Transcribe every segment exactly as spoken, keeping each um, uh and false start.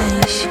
Produções.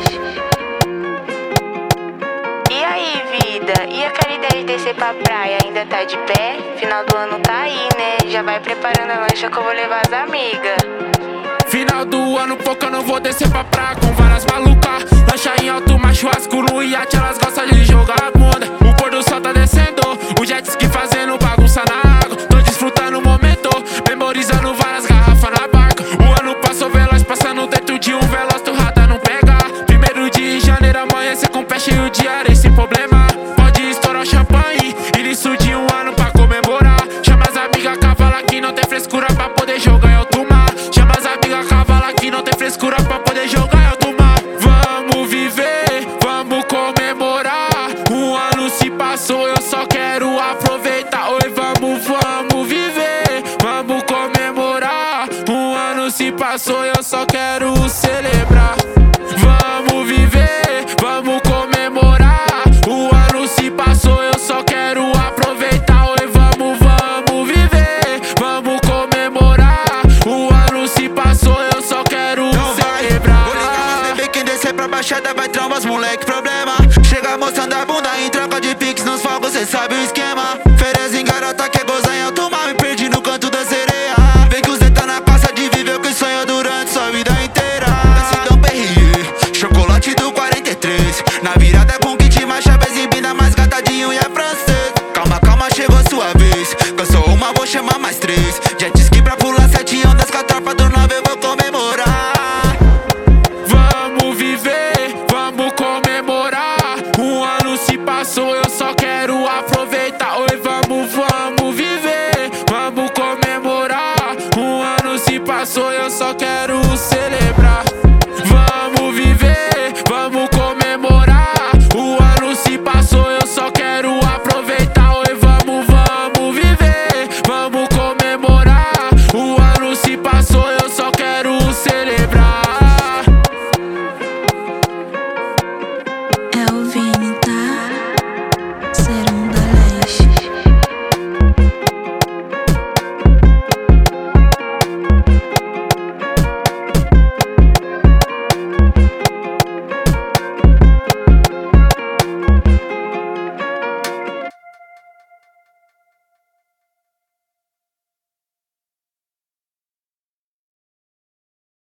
E aí, vida? E aquela ideia de descer pra praia ainda tá de pé? Final do ano tá aí, né? Já vai preparando a lancha que eu vou levar as amigas. Final do ano, pouco eu não vou descer pra praia com várias malucas. Lancha em alto, mas churrasco no iate, elas gostam de jogar a bunda. O pôr do sol tá descendo, o jet ski fazendo bagunça na água. Tô desfrutando o momento, memorizando várias garrafas na barca. O ano passou veloz, passando dentro de um veloz, tu rata não pega. Primeiro de janeiro, amanhece com pé cheio de areia sem problema. Pode estourar o champanhe, início de um ano pra comemorar. Chama as amigas, cavala que não tem frescura pra poder jogar em alto mar. Chama as amigas, cavala que não tem frescura pra poder jogar em alto mar. Vamos viver, vamos comemorar. Um ano se passou, eu só quero aproveitar. Oi, vamos, vamos viver, vamos comemorar. Um ano se passou, eu só quero celebrar. Vamos viver, vamos comemorar. O ano se passou, eu só quero aproveitar. Oi, vamos, vamos viver, vamos comemorar. O ano se passou, eu só quero então celebrar. Vou ligar mas bebê, quem descer pra baixada vai trombar os moleque, problema. Chega mostrando a bunda em troca de pix nos fogos, cê sabe o esquema. Férias em garota quer gozar em alto mar, me perdi no canto da sereia. Vem que o Zé tá na costa de viver o que sonha durante sua vida inteira. Decidão Perrier, chocolate do quarenta e três. Na virada com kit, mais chave exibida, mais gata de unha francês. Calma, calma, chegou sua vez. Cansou uma, vou chamar mais três. Jet ski pra pular sete ondas com a tropa do nove, eu vou comemorar. Vamos viver, vamos comemorar. Um ano se passou, eu só quero aproveitar. Oi, vamos, vamos viver, vamos comemorar. Um ano se passou, eu só quero